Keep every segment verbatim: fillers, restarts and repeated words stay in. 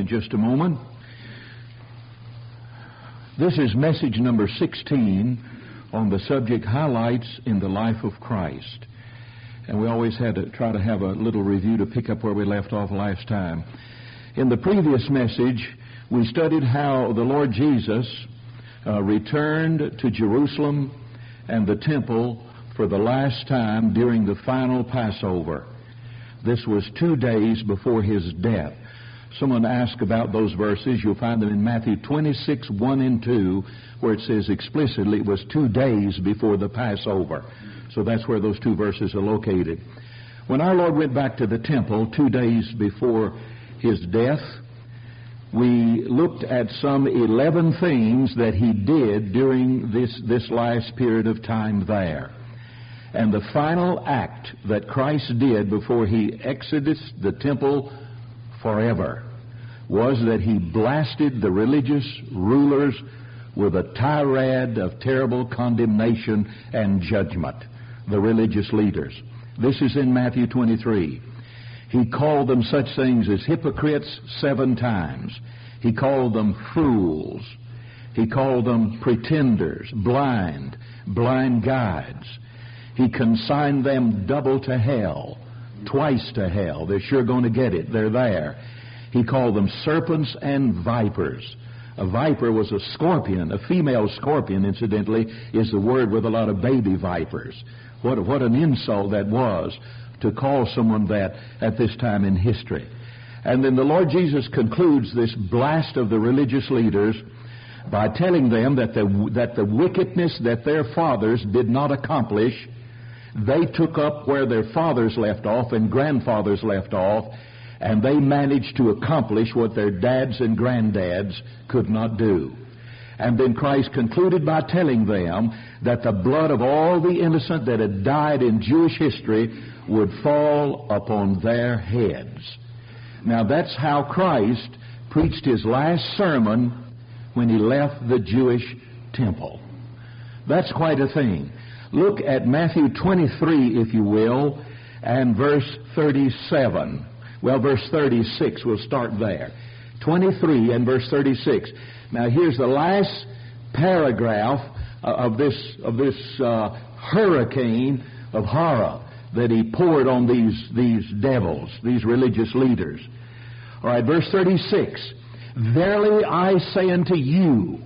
just a moment. This is message number sixteen on the subject Highlights in the Life of Christ. And we always had to try to have a little review to pick up where we left off last time. In the previous message, we studied how the Lord Jesus uh, returned to Jerusalem and the temple for the last time during the final Passover. This was two days before his death. Someone asked about those verses. You'll find them in Matthew twenty-six, one and two, where it says explicitly it was two days before the Passover. So that's where those two verses are located. When our Lord went back to the temple two days before his death, we looked at some eleven things that he did during this, this last period of time there. And the final act that Christ did before he exited the temple forever was that he blasted the religious rulers with a tirade of terrible condemnation and judgment, the religious leaders. This is in Matthew twenty-three. He called them such things as hypocrites seven times. He called them fools. He called them pretenders, blind, blind guides. He consigned them double to hell, twice to hell. They're sure going to get it. They're there. He called them serpents and vipers. A viper was a scorpion. A female scorpion, incidentally, is the word with a lot of baby vipers. What, what an insult that was to call someone that at this time in history. And then the Lord Jesus concludes this blast of the religious leaders by telling them that the, that the wickedness that their fathers did not accomplish, they took up where their fathers left off and grandfathers left off, and they managed to accomplish what their dads and granddads could not do. And then Christ concluded by telling them that the blood of all the innocent that had died in Jewish history would fall upon their heads. Now that's how Christ preached his last sermon when he left the Jewish temple. That's quite a thing. Look at Matthew twenty-three, if you will, and verse thirty-seven. Well, verse thirty-six, we'll start there. twenty-three and verse thirty-six. Now here's the last paragraph of this, of this uh, hurricane of horror that he poured on these, these devils, these religious leaders. All right, verse thirty-six. Verily I say unto you,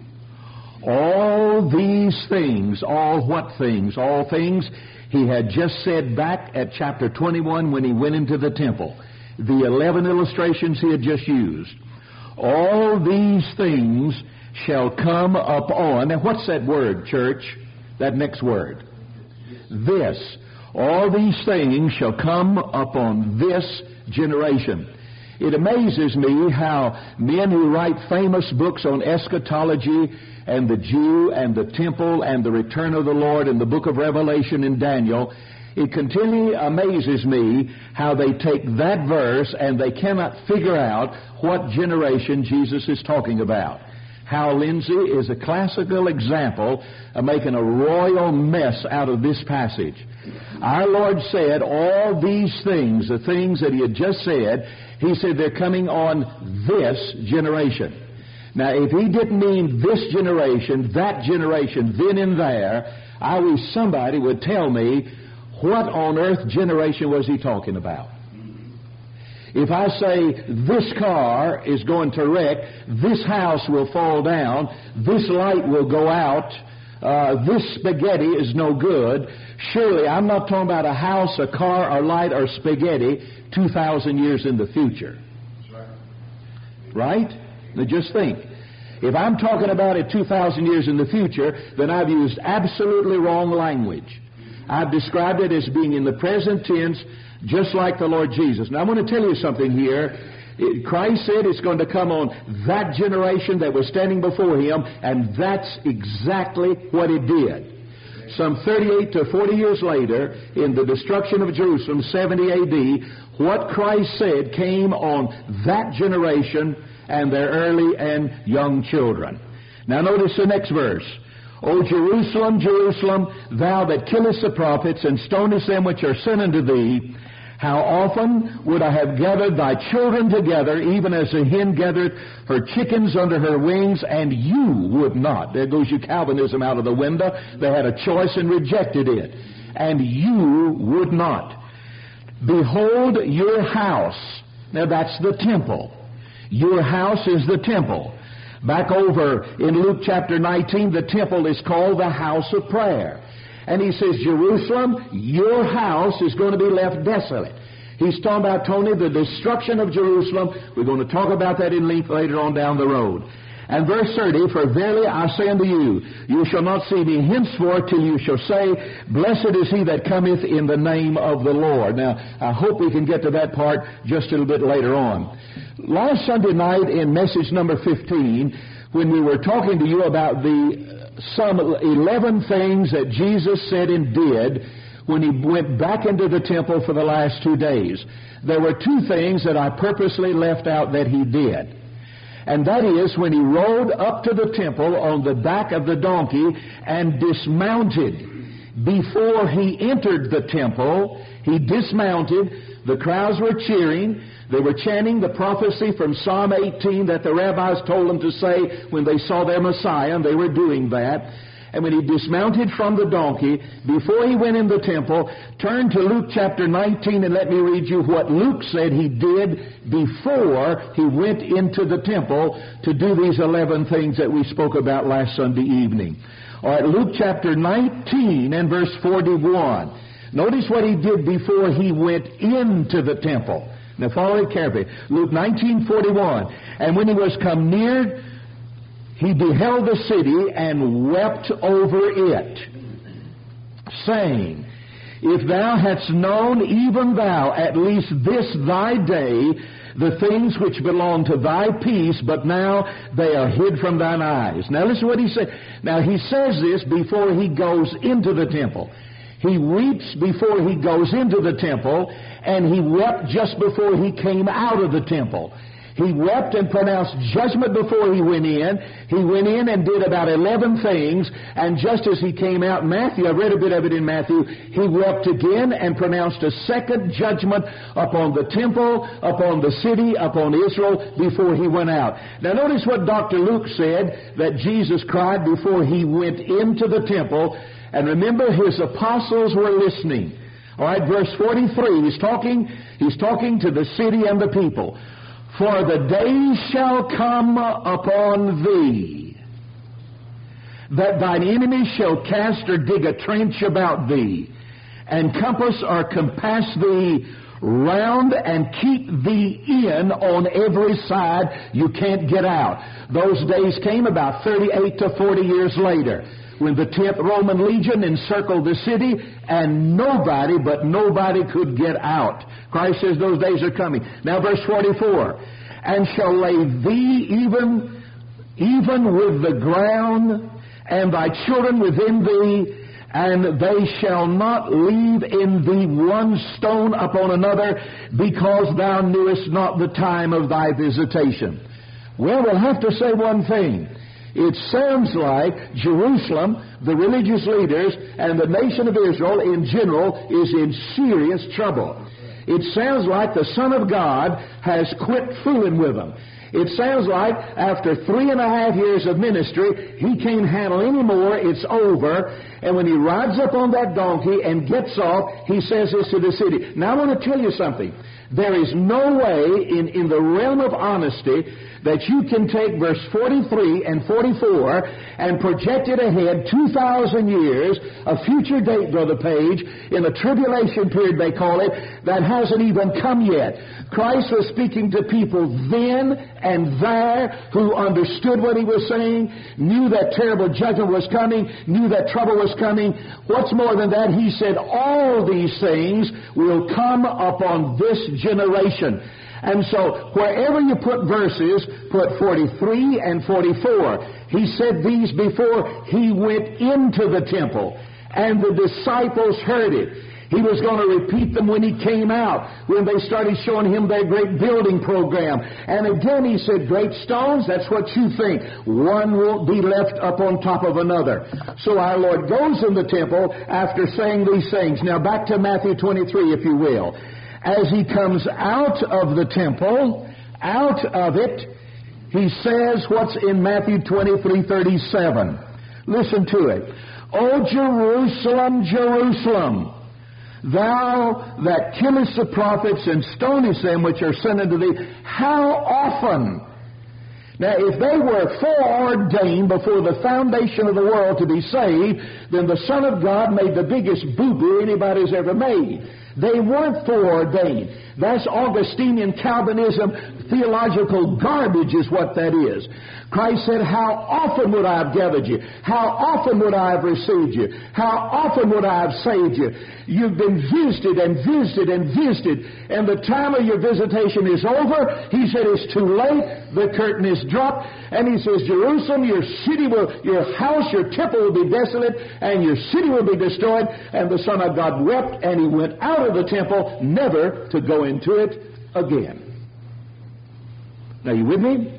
all these things, all what things? All things he had just said back at chapter twenty-one when he went into the temple. The eleven illustrations he had just used. All these things shall come upon. Now what's that word, church? That next word. This. All these things shall come upon this generation. It amazes me how men who write famous books on eschatology and the Jew and the temple and the return of the Lord and the book of Revelation and Daniel, it continually amazes me how they take that verse and they cannot figure out what generation Jesus is talking about. Hal Lindsey is a classical example of making a royal mess out of this passage. Our Lord said all these things, the things that he had just said, he said they're coming on this generation. Now, if he didn't mean this generation, that generation, then and there, I wish somebody would tell me what on earth generation was he talking about. If I say this car is going to wreck, this house will fall down, this light will go out, uh, this spaghetti is no good, surely I'm not talking about a house, a car, or light, or spaghetti two thousand years in the future. Right? Now just think. If I'm talking about it two thousand years in the future, then I've used absolutely wrong language. I've described it as being in the present tense, just like the Lord Jesus. Now I want to tell you something here. Christ said it's going to come on that generation that was standing before him, and that's exactly what it did. Some thirty-eight to forty years later, in the destruction of Jerusalem, seventy A D, what Christ said came on that generation and their early and young children. Now notice the next verse. O Jerusalem, Jerusalem, thou that killest the prophets and stonest them which are sent unto thee, How often would I have gathered thy children together, even as a hen gathereth her chickens under her wings, and you would not. There goes your Calvinism out of the window. They had a choice and rejected it. And you would not. Behold your house. Now that's the temple. Your house is the temple. Back over in Luke chapter nineteen, the temple is called the house of prayer. And he says, Jerusalem, your house is going to be left desolate. He's talking about, Tony, the destruction of Jerusalem. We're going to talk about that in length later on down the road. And verse thirty, for verily I say unto you, you shall not see me henceforth till you shall say, blessed is he that cometh in the name of the Lord. Now, I hope we can get to that part just a little bit later on. Last Sunday night in message number fifteen, when we were talking to you about the some eleven things that Jesus said and did when he went back into the temple for the last two days, there were two things that I purposely left out that he did. And that is when he rode up to the temple on the back of the donkey and dismounted. Before he entered the temple, he dismounted. The crowds were cheering. They were chanting the prophecy from Psalm eighteen that the rabbis told them to say when they saw their Messiah, and they were doing that. And when he dismounted from the donkey, before he went in the temple, turn to Luke chapter nineteen and let me read you what Luke said he did before he went into the temple to do these eleven things that we spoke about last Sunday evening. All right, Luke chapter nineteen and verse forty-one. Notice what he did before he went into the temple. Now follow it carefully. Luke nineteen forty-one. And when he was come near, he beheld the city and wept over it, saying, if thou hadst known, even thou, at least this thy day, the things which belong to thy peace, but now they are hid from thine eyes. Now listen to what he said. Now he says this before he goes into the temple. He weeps before he goes into the temple, and he wept just before he came out of the temple. He wept and pronounced judgment before he went in. He went in and did about eleven things, and just as he came out, Matthew, I read a bit of it in Matthew, he wept again and pronounced a second judgment upon the temple, upon the city, upon Israel before he went out. Now notice what Doctor Luke said that Jesus cried before he went into the temple. And remember, his apostles were listening. All right, verse forty-three, he's talking, he's talking to the city and the people. For the day shall come upon thee, that thine enemies shall cast or dig a trench about thee, and compass or compass thee round, and keep thee in on every side. You can't get out. Those days came about thirty-eight to forty years later, when the tenth Roman Legion encircled the city, and nobody but nobody could get out. Christ says those days are coming. Now verse forty-four, and shall lay thee even, even with the ground, and thy children within thee, and they shall not leave in thee one stone upon another, because thou knewest not the time of thy visitation. Well, we'll have to say one thing. It sounds like Jerusalem, the religious leaders, and the nation of Israel in general is in serious trouble. It sounds like the Son of God has quit fooling with them. It sounds like after three and a half years of ministry, he can't handle any more. It's over. And when he rides up on that donkey and gets off, he says this to the city. Now I want to tell you something. There is no way in, in the realm of honesty that you can take verse forty-three and forty-four and project it ahead two thousand years, a future date, Brother Page, in a tribulation period they call it, that hasn't even come yet. Christ was speaking to people then and there who understood what he was saying, knew that terrible judgment was coming, knew that trouble was coming. What's more than that, he said all these things will come upon this generation. And so, wherever you put verses, put forty-three and forty-four. He said these before he went into the temple, and the disciples heard it. He was going to repeat them when he came out, when they started showing him their great building program. And again he said, great stones, that's what you think. One won't be left up on top of another. So our Lord goes in the temple after saying these things. Now back to Matthew twenty-three, if you will. as he comes out of the temple, out of it, he says what's in Matthew twenty-three thirty-seven. Listen to it. O Jerusalem, Jerusalem, thou that killest the prophets and stonest them which are sent unto thee, how often? Now, if they were foreordained before the foundation of the world to be saved, then the Son of God made the biggest boo-boo anybody's ever made. They weren't foreordained. That's Augustinian Calvinism, theological garbage is what that is. Christ said, how often would I have gathered you? How often would I have received you? How often would I have saved you? You've been visited and visited and visited, and the time of your visitation is over. He said, it's too late. The curtain is dropped. And he says, Jerusalem, your city will, your house, your temple will be desolate, and your city will be destroyed. And the Son of God wept, and he went out of the temple, never to go into it again. Now, you with me?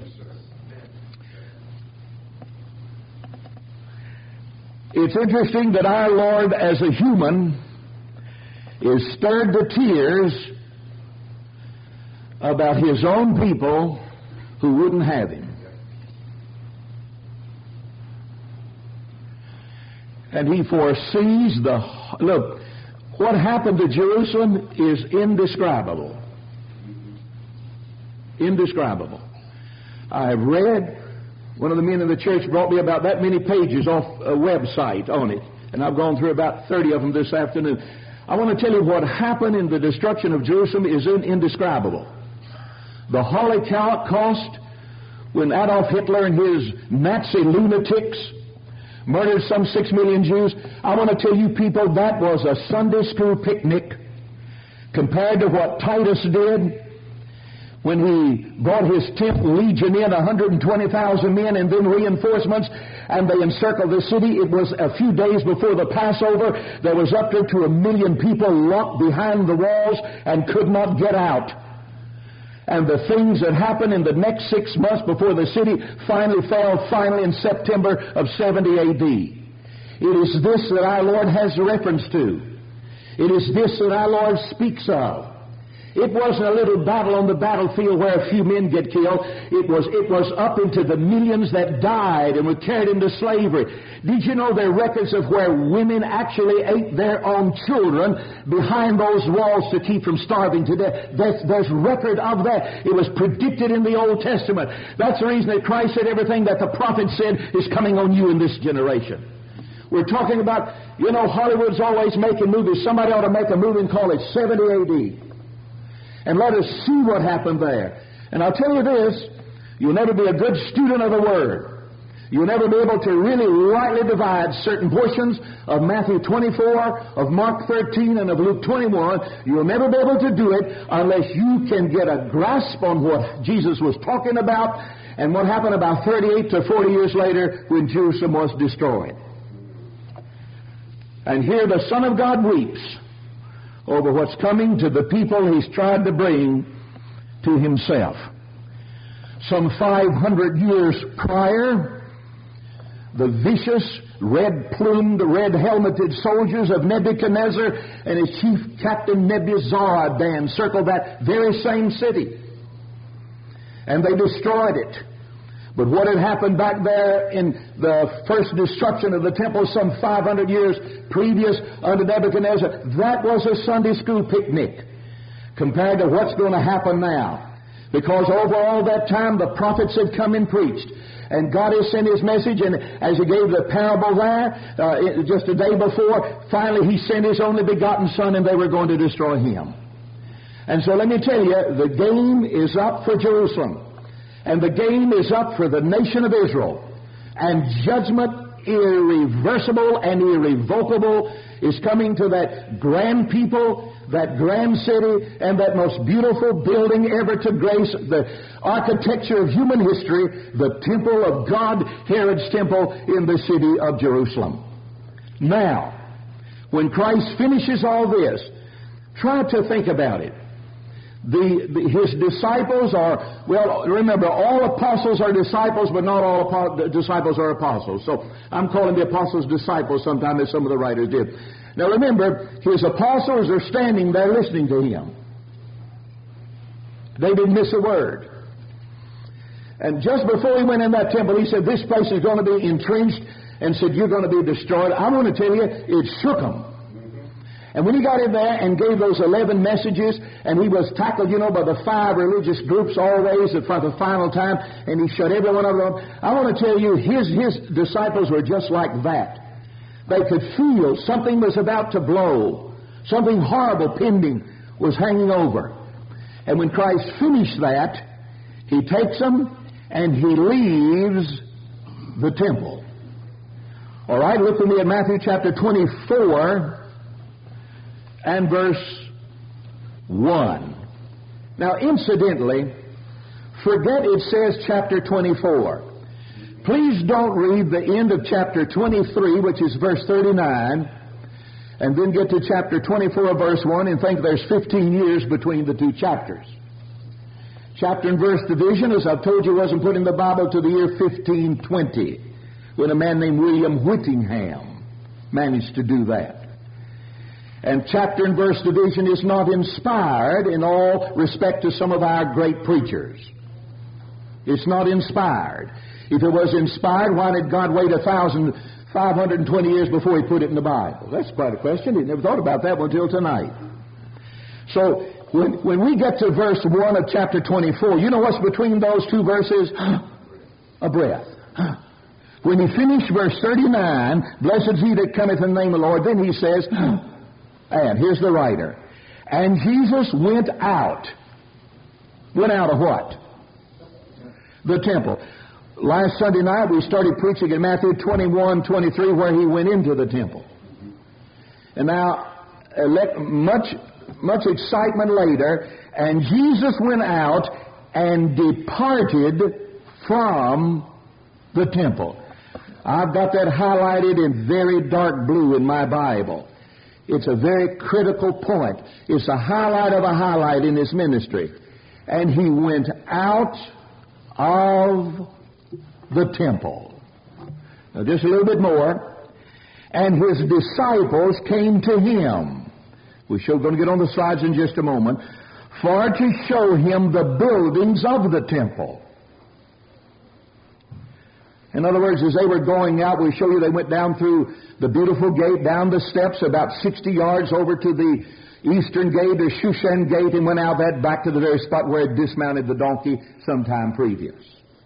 It's interesting that our Lord, as a human, is stirred to tears about his own people who wouldn't have him. And he foresees the... Look, what happened to Jerusalem is indescribable. Indescribable. I have read... One of the men in the church brought me about that many pages off a website on it, and I've gone through about thirty of them this afternoon. I want to tell you what happened in the destruction of Jerusalem is indescribable. The Holocaust, when Adolf Hitler and his Nazi lunatics murdered some six million Jews, I want to tell you people that was a Sunday school picnic compared to what Titus did when he brought his tenth legion in, one hundred twenty thousand men, and then reinforcements, and they encircled the city. It was a few days before the Passover. There was up to a million people locked behind the walls and could not get out. And the things that happened in the next six months before the city finally fell, finally in September of seventy A D. It is this that our Lord has reference to. It is this that our Lord speaks of. It wasn't a little battle on the battlefield where a few men get killed. It was, it was up into the millions that died and were carried into slavery. Did you know there are records of where women actually ate their own children behind those walls to keep from starving to death? There's, there's record of that. It was predicted in the Old Testament. That's the reason that Christ said everything that the prophet said is coming on you in this generation. We're talking about, you know, Hollywood's always making movies. Somebody ought to make a movie and call it seventy A D. And let us see what happened there. And I'll tell you this, you'll never be a good student of the Word. You'll never be able to really rightly divide certain portions of Matthew twenty-four, of Mark thirteen, and of Luke twenty-one. You'll never be able to do it unless you can get a grasp on what Jesus was talking about and what happened about thirty-eight to forty years later when Jerusalem was destroyed. And here the Son of God weeps over what's coming to the people he's tried to bring to himself. Some five hundred years prior, the vicious, red-plumed, red-helmeted soldiers of Nebuchadnezzar and his chief captain Nebuzaradan circled that very same city. And they destroyed it. But what had happened back there in the first destruction of the temple some five hundred years previous under Nebuchadnezzar, that was a Sunday school picnic compared to what's going to happen now. Because over all that time the prophets had come and preached. And God has sent His message, and as He gave the parable there, uh, just a day before, finally He sent His only begotten Son and they were going to destroy Him. And so let me tell you, the game is up for Jerusalem. And the game is up for the nation of Israel. And judgment, irreversible and irrevocable, is coming to that grand people, that grand city, and that most beautiful building ever to grace the architecture of human history, the temple of God, Herod's temple in the city of Jerusalem. Now, when Christ finishes all this, try to think about it. The, the, his disciples are, well, remember, all apostles are disciples, but not all apo- disciples are apostles. So I'm calling the apostles disciples sometimes, as some of the writers did. Now remember, his apostles are standing there listening to him. They didn't miss a word. And just before he went in that temple, he said, this place is going to be entrenched, and said, you're going to be destroyed. I'm going to tell you, it shook them. And when he got in there and gave those eleven messages, and he was tackled, you know, by the five religious groups always for the final time, and he shut every one of them, I want to tell you, his, his disciples were just like that. They could feel something was about to blow. Something horrible pending was hanging over. And when Christ finished that, he takes them and he leaves the temple. All right, look with me at Matthew chapter twenty-four and verse one. Now, incidentally, forget it says chapter twenty-four. Please don't read the end of chapter twenty-three, which is verse thirty-nine, and then get to chapter twenty-four, verse one, and think there's fifteen years between the two chapters. Chapter and verse division, as I've told you, wasn't put in the Bible to the year fifteen twenty, when a man named William Whittingham managed to do that. And chapter and verse division is not inspired in all respect to some of our great preachers. It's not inspired. If it was inspired, why did God wait a thousand five hundred twenty years before He put it in the Bible? That's quite a question. He never thought about that one until tonight. So when when we get to verse one of chapter twenty-four, you know what's between those two verses? A breath. When he finished verse thirty-nine, blessed is he that cometh in the name of the Lord, then he says, and here's the writer, and Jesus went out. Went out of what? The temple. Last Sunday night we started preaching in Matthew twenty-one twenty-three, where he went into the temple. And now, uh, let, much, much excitement later, and Jesus went out and departed from the temple. I've got that highlighted in very dark blue in my Bible. It's a very critical point. It's a highlight of a highlight in his ministry. And he went out of the temple. Now just a little bit more. And his disciples came to him. We're sure going to get on the slides in just a moment. For to show him the buildings of the temple. In other words, as they were going out, we'll show you they went down through the beautiful gate, down the steps about sixty yards over to the eastern gate, the Shushan gate, and went out that back to the very spot where it dismounted the donkey sometime previous.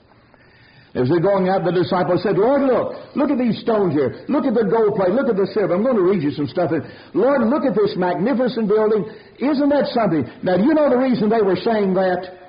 As they're going out, the disciples said, Lord, look, look at these stones here. Look at the gold plate. Look at the silver. I'm going to read you some stuff. Lord, look at this magnificent building. Isn't that something? Now, do you know the reason they were saying that?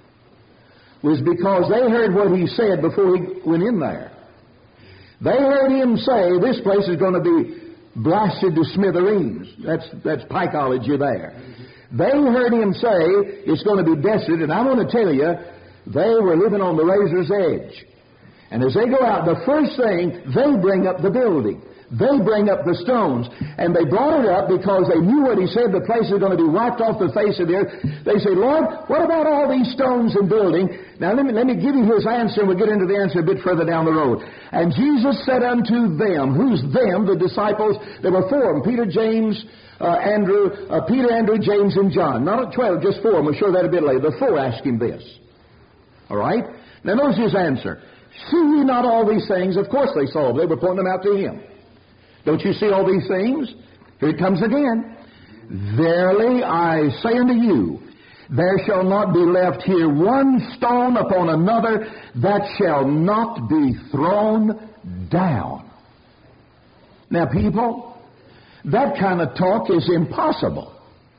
Was because they heard what he said before he went in there. They heard him say, this place is going to be blasted to smithereens. That's, that's pikeology there. They heard him say, it's going to be desolate, and I want to tell you, they were living on the razor's edge. And as they go out, the first thing, they bring up the building. They bring up the stones. And they brought it up because they knew what he said, the place is going to be wiped off the face of the earth. They say, Lord, what about all these stones and building? Now let me, let me give you his answer, and we'll get into the answer a bit further down the road. And Jesus said unto them, who's them? The disciples. There were four of them, Peter, James, uh, Andrew, uh, Peter, Andrew, James, and John. Not twelve, just four, and we'll show that a bit later. The four asked him this. All right? Now notice his answer. See ye not all these things? Of course they saw. They were pointing them out to him. Don't you see all these things? Here it comes again. Verily I say unto you, there shall not be left here one stone upon another that shall not be thrown down. Now, people, that kind of talk is impossible.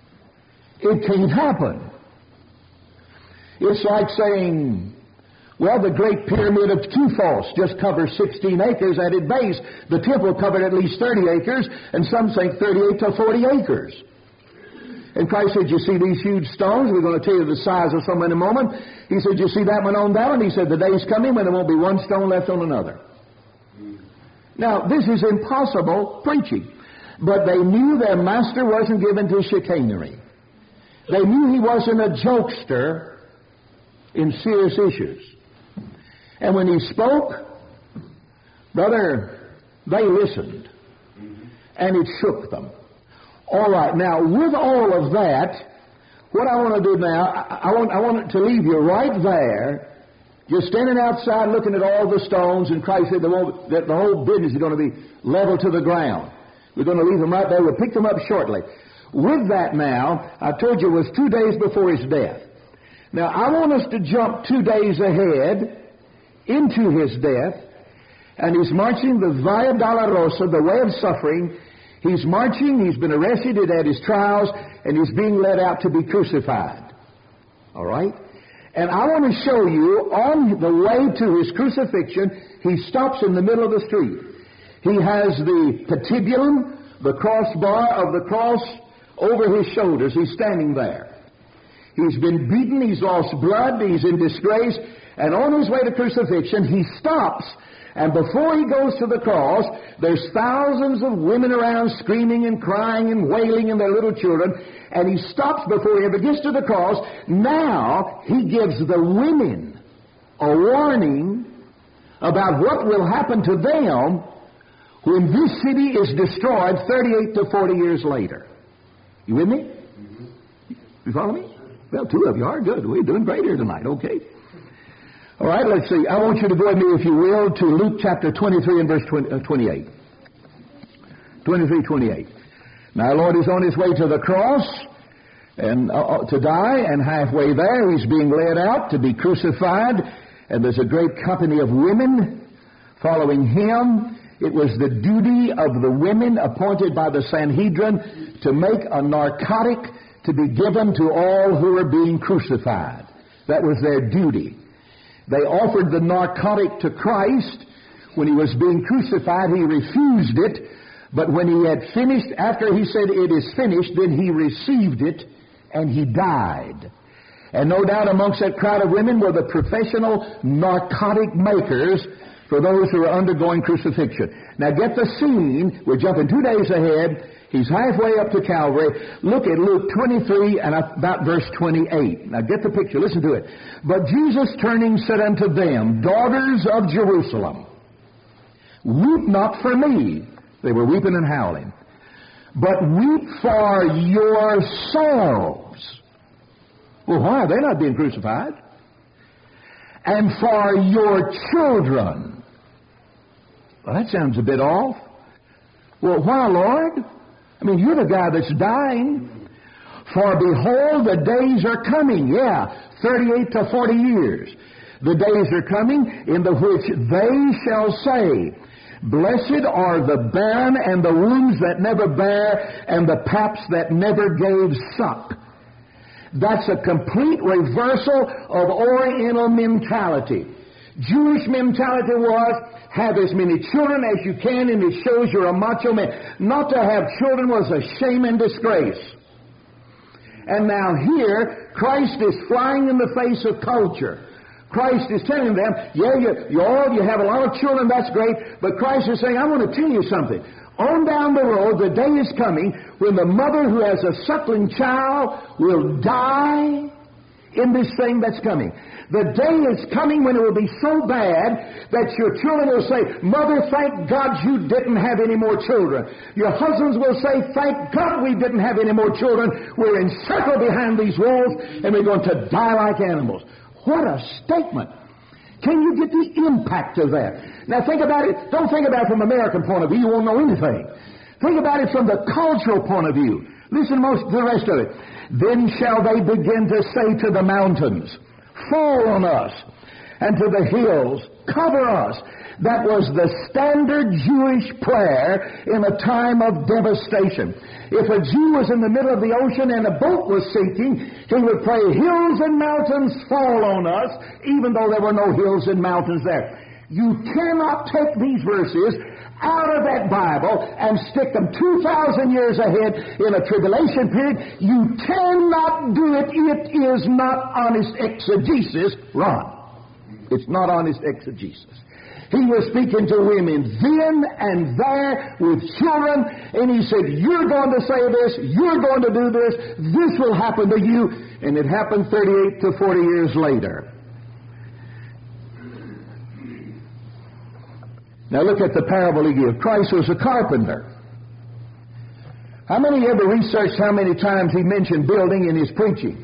It can't happen. It's like saying, well, the Great Pyramid of Khufu just covers sixteen acres at its base. The temple covered at least thirty acres, and some think thirty-eight to forty acres. And Christ said, you see these huge stones? We're going to tell you the size of some in a moment. He said, you see that one on that one? He said, the day's coming when there won't be one stone left on another. Now, this is impossible preaching. But they knew their master wasn't given to chicanery. They knew he wasn't a jokester in serious issues. And when he spoke, brother, they listened. And it shook them. All right, now with all of that, What I want to do now, I, I want I want to leave you right there, just standing outside looking at all the stones, and Christ said the whole, that the whole business is going to be level to the ground. We're going to leave them right there. We'll pick them up shortly. With that now, I told you it was two days before his death. Now, I want us to jump two days ahead into his death, and he's marching the Via Dolorosa, the way of suffering. He's marching, he's been arrested at his trials, and he's being led out to be crucified. All right? And I want to show you, on the way to his crucifixion, he stops in the middle of the street. He has the patibulum, the crossbar of the cross, over his shoulders. He's standing there. He's been beaten, he's lost blood, he's in disgrace, and on his way to crucifixion, he stops. And before he goes to the cross, there's thousands of women around screaming and crying and wailing, and their little children. And he stops before he ever gets to the cross. Now he gives the women a warning about what will happen to them when this city is destroyed thirty-eight to forty years later. You with me? You follow me? Well, two of you are. Good. We're doing great here tonight. Okay. All right, let's see. I want you to go with me, if you will, to Luke chapter twenty-three and verse twenty-eight. twenty-three, twenty-eight. Now, our Lord is on his way to the cross and uh, to die, and halfway there he's being led out to be crucified, and there's a great company of women following him. It was the duty of the women appointed by the Sanhedrin to make a narcotic to be given to all who were being crucified. That was their duty. They offered the narcotic to Christ. When he was being crucified, he refused it. But when he had finished, after he said, "It is finished," then he received it, and he died. And no doubt amongst that crowd of women were the professional narcotic makers for those who are undergoing crucifixion. Now get the scene. We're jumping two days ahead. He's halfway up to Calvary. Look at Luke twenty-three and about verse twenty-eight. Now get the picture. Listen to it. "But Jesus turning said unto them, Daughters of Jerusalem, weep not for me." They were weeping and howling. "But weep for yourselves." Well, why? They're not being crucified. "And for your children." Well, that sounds a bit off. Well, why, Lord? I mean, you're the guy that's dying. "For behold, the days are coming." Yeah, thirty-eight to forty years. "The days are coming in the which they shall say, Blessed are the barren and the wombs that never bare and the paps that never gave suck." That's a complete reversal of Oriental mentality. Jewish mentality was, have as many children as you can, and it shows you're a macho man. Not to have children was a shame and disgrace. And now here, Christ is flying in the face of culture. Christ is telling them, yeah, you, you all, you have a lot of children, that's great, but Christ is saying, I want to tell you something. On down the road, the day is coming when the mother who has a suckling child will die in this thing that's coming. The day is coming when it will be so bad that your children will say, Mother, thank God you didn't have any more children. Your husbands will say, thank God we didn't have any more children. We're encircled behind these walls and we're going to die like animals. What a statement. Can you get the impact of that? Now think about it. Don't think about it from an American point of view. You won't know anything. Think about it from the cultural point of view. Listen most to the rest of it. "Then shall they begin to say to the mountains, Fall on us, and to the hills, cover us." That was the standard Jewish prayer in a time of devastation. If a Jew was in the middle of the ocean and a boat was sinking, he would pray, "Hills and mountains, fall on us," even though there were no hills and mountains there. You cannot take these verses out of that Bible and stick them two thousand years ahead in a tribulation period. You cannot do it. It is not honest exegesis. Run. It's not honest exegesis. He was speaking to women then and there with children, and he said, you're going to say this, you're going to do this, this will happen to you. And it happened thirty-eight to forty years later. Now look at the parable he gave. Christ was a carpenter. How many ever researched how many times he mentioned building in his preaching?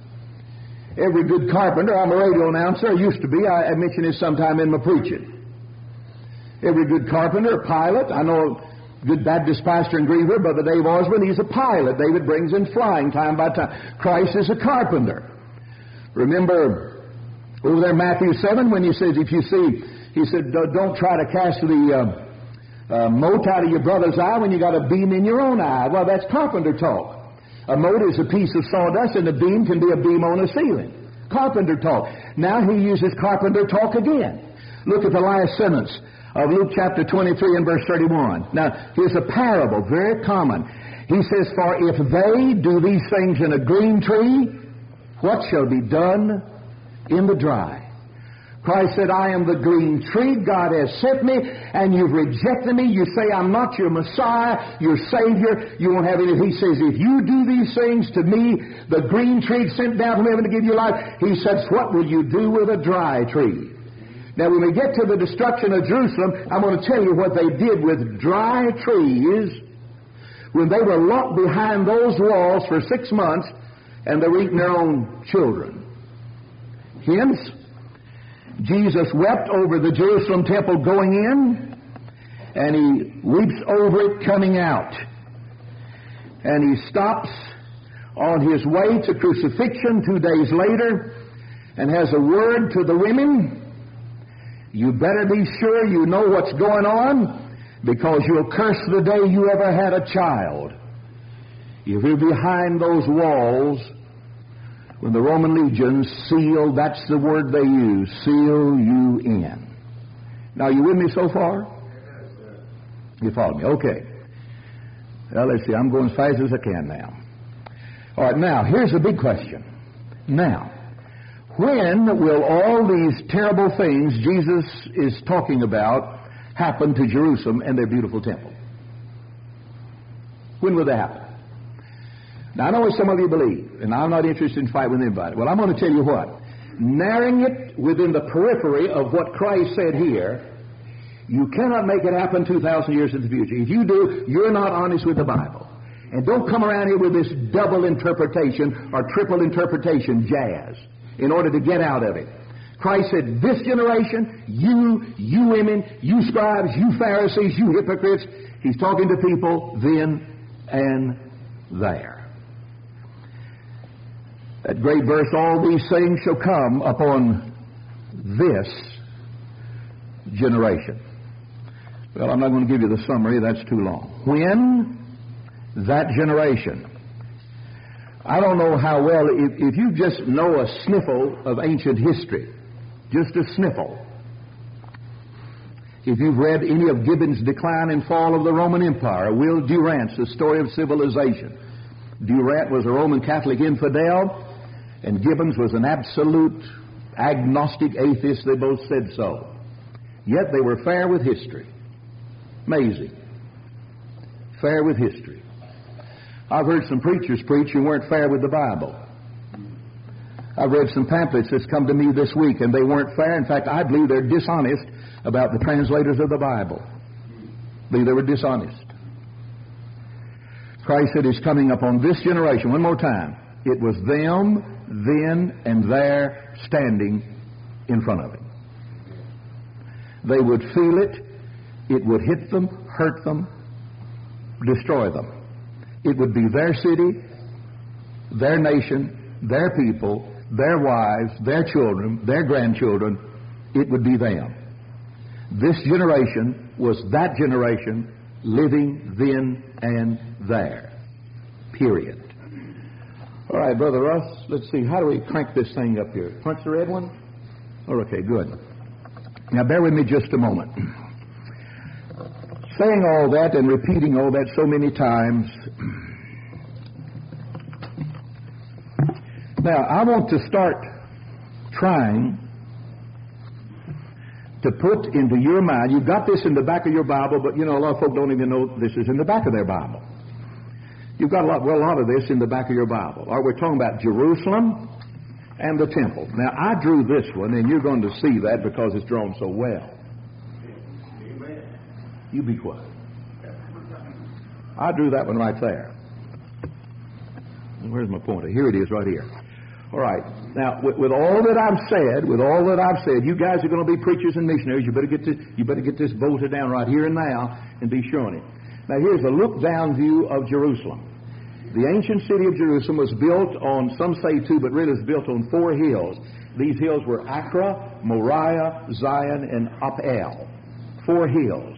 Every good carpenter, I'm a radio announcer, I used to be, I, I mention this sometime in my preaching. Every good carpenter, pilot, I know a good Baptist pastor in Greenville, Brother Dave Osborne, he's a pilot. David brings in flying time by time. Christ is a carpenter. Remember over there Matthew seven when he says, if you see, he said, don't try to cast the uh, uh, mote out of your brother's eye when you got a beam in your own eye. Well, that's carpenter talk. A mote is a piece of sawdust, and a beam can be a beam on a ceiling. Carpenter talk. Now he uses carpenter talk again. Look at the last sentence of Luke chapter twenty-three and verse thirty-one. Now, here's a parable, very common. He says, for if they do these things in a green tree, what shall be done in the dry? Christ said, I am the green tree. God has sent me, and you've rejected me. You say, I'm not your Messiah, your Savior. You won't have any. He says, if you do these things to me, the green tree sent down from heaven to give you life, he says, what will you do with a dry tree? Now, when we get to the destruction of Jerusalem, I'm going to tell you what they did with dry trees when they were locked behind those walls for six months, and they were eating their own children. Hence, Jesus wept over the Jerusalem temple going in, and he weeps over it coming out. And he stops on his way to crucifixion two days later and has a word to the women. You better be sure you know what's going on, because you'll curse the day you ever had a child. If you're behind those walls, when the Roman legions sealed, that's the word they use, seal you in. Now, you with me so far? You follow me? Okay. Well, let's see. I'm going as fast as I can now. All right, now, here's a big question. Now, when will all these terrible things Jesus is talking about happen to Jerusalem and their beautiful temple? When will they happen? Now, I know what some of you believe, and I'm not interested in fighting with anybody. Well, I'm going to tell you what. Narrowing it within the periphery of what Christ said here, you cannot make it happen two thousand years in the future. If you do, you're not honest with the Bible. And don't come around here with this double interpretation or triple interpretation jazz in order to get out of it. Christ said, this generation, you, you women, you scribes, you Pharisees, you hypocrites, he's talking to people then and there. That great verse, all these things shall come upon this generation. Well, I'm not going to give you the summary. That's too long. When that generation. I don't know how well, if, if you just know a sniffle of ancient history, just a sniffle. If you've read any of Gibbon's Decline and Fall of the Roman Empire, Will Durant's The Story of Civilization. Durant was a Roman Catholic infidel, and Gibbons was an absolute agnostic atheist. They both said so. Yet they were fair with history. Amazing. Fair with history. I've heard some preachers preach who weren't fair with the Bible. I've read some pamphlets that's come to me this week, and they weren't fair. In fact, I believe they're dishonest about the translators of the Bible. I believe they were dishonest. Christ said he's coming upon this generation. One more time. It was them, then, and there, standing in front of him. They would feel it. It would hit them, hurt them, destroy them. It would be their city, their nation, their people, their wives, their children, their grandchildren. It would be them. This generation was that generation living then and there. Period. All right, Brother Russ, let's see. How do we crank this thing up here? Punch the red one? Oh, okay, good. Now, bear with me just a moment. Saying all that and repeating all that so many times. Now, I want to start trying to put into your mind, you've got this in the back of your Bible, but you know, a lot of folk don't even know this is in the back of their Bible. You've got a lot, well, a lot of this in the back of your Bible. Or we're talking about Jerusalem and the temple. Now, I drew this one, and you're going to see that because it's drawn so well. Amen. You be quiet. I drew that one right there. Where's my pointer? Here it is, right here. All right. Now, with, with all that I've said, with all that I've said, you guys are going to be preachers and missionaries. You better get this, you better get this bolted down right here and now and be sure on it. Now, here's a look-down view of Jerusalem. The ancient city of Jerusalem was built on, some say two, but really it's built on four hills. These hills were Acra, Moriah, Zion, and Upel. Four hills.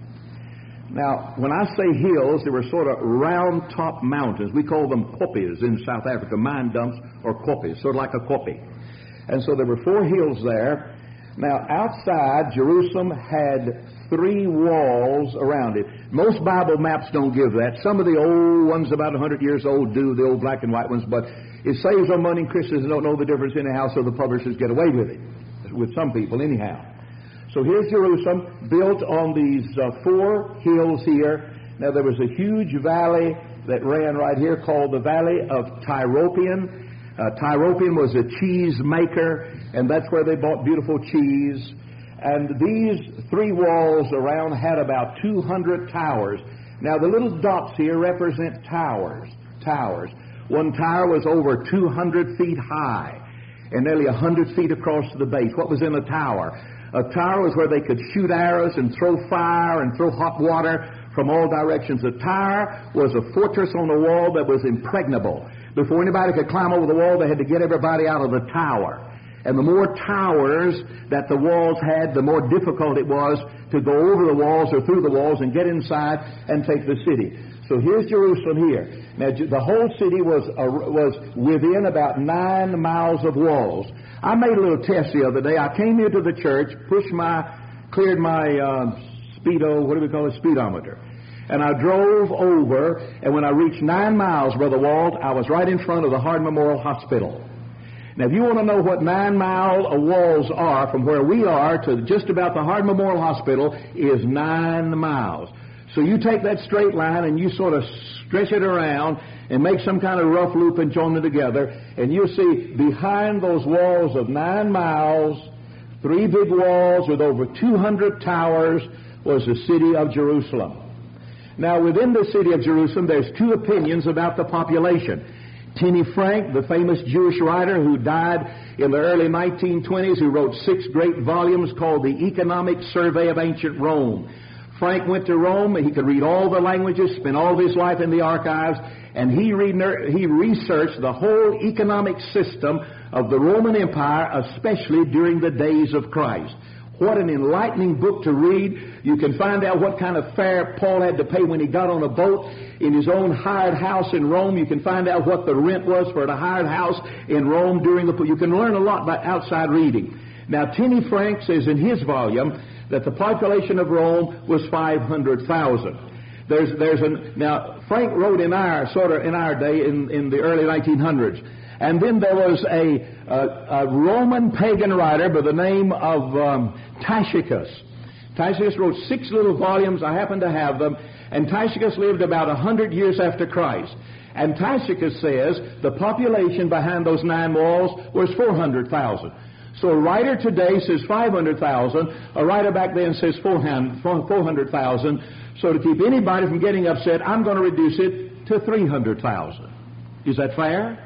Now, when I say hills, they were sort of round-top mountains. We call them kopjes in South Africa, mine dumps or kopjes, sort of like a kopje. And so there were four hills there. Now, outside, Jerusalem had three walls around it. Most Bible maps don't give that. Some of the old ones, about one hundred years old, do, the old black and white ones, but it saves on money, and Christians don't know the difference anyhow, so the publishers get away with it, with some people anyhow. So here's Jerusalem, built on these uh, four hills here. Now, there was a huge valley that ran right here called the Valley of Tyropoeon. Uh, Tyropoeon was a cheese maker, and that's where they bought beautiful cheese. And these three walls around had about two hundred towers. Now, the little dots here represent towers. Towers. One tower was over two hundred feet high and nearly one hundred feet across the base. What was in a tower? A tower was where they could shoot arrows and throw fire and throw hot water from all directions. A tower was a fortress on the wall that was impregnable. Before anybody could climb over the wall, they had to get everybody out of the tower. And the more towers that the walls had, the more difficult it was to go over the walls or through the walls and get inside and take the city. So here's Jerusalem here. Now, the whole city was uh, was within about nine miles of walls. I made a little test the other day. I came here to the church, pushed my, cleared my uh, speedo, what do we call it, speedometer. And I drove over, and when I reached nine miles, Brother Walt, I was right in front of the Hard Memorial Hospital. Now, if you want to know what nine-mile walls are from where we are to just about the Hard Memorial Hospital is nine miles. So you take that straight line and you sort of stretch it around and make some kind of rough loop and join them together, and you'll see behind those walls of nine miles, three big walls with over two hundred towers, was the city of Jerusalem. Now, within the city of Jerusalem, there's two opinions about the population. Tini Frank, the famous Jewish writer who died in the early nineteen twenties, who wrote six great volumes called The Economic Survey of Ancient Rome. Frank went to Rome, and he could read all the languages, spent all of his life in the archives, and he, re- he researched the whole economic system of the Roman Empire, especially during the days of Christ. What an enlightening book to read. You can find out what kind of fare Paul had to pay when he got on a boat in his own hired house in Rome. You can find out what the rent was for the hired house in Rome during the... You can learn a lot by outside reading. Now, Tini Frank says in his volume that the population of Rome was five hundred thousand. There's, there's a, now, Frank wrote in our, sort of in our day, in, in the early nineteen hundreds. And then there was a, a, a Roman pagan writer by the name of um, Tychicus. Tychicus wrote six little volumes. I happen to have them. And Tychicus lived about one hundred years after Christ. And Tychicus says the population behind those nine walls was four hundred thousand. So a writer today says five hundred thousand. A writer back then says four hundred thousand. So to keep anybody from getting upset, I'm going to reduce it to three hundred thousand. Is that fair?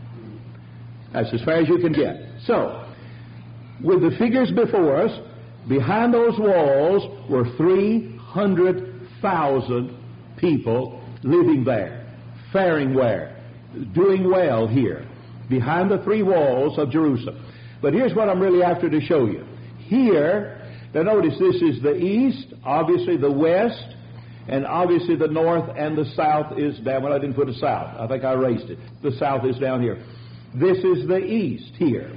That's as fair as you can get. So, with the figures before us, behind those walls were three hundred thousand people living there, faring where? Doing well here, behind the three walls of Jerusalem. But here's what I'm really after to show you. Here, now notice this is the east, obviously the west, and obviously the north and the south is down. Well, I didn't put a south. I think I erased it. The south is down here. This is the east here.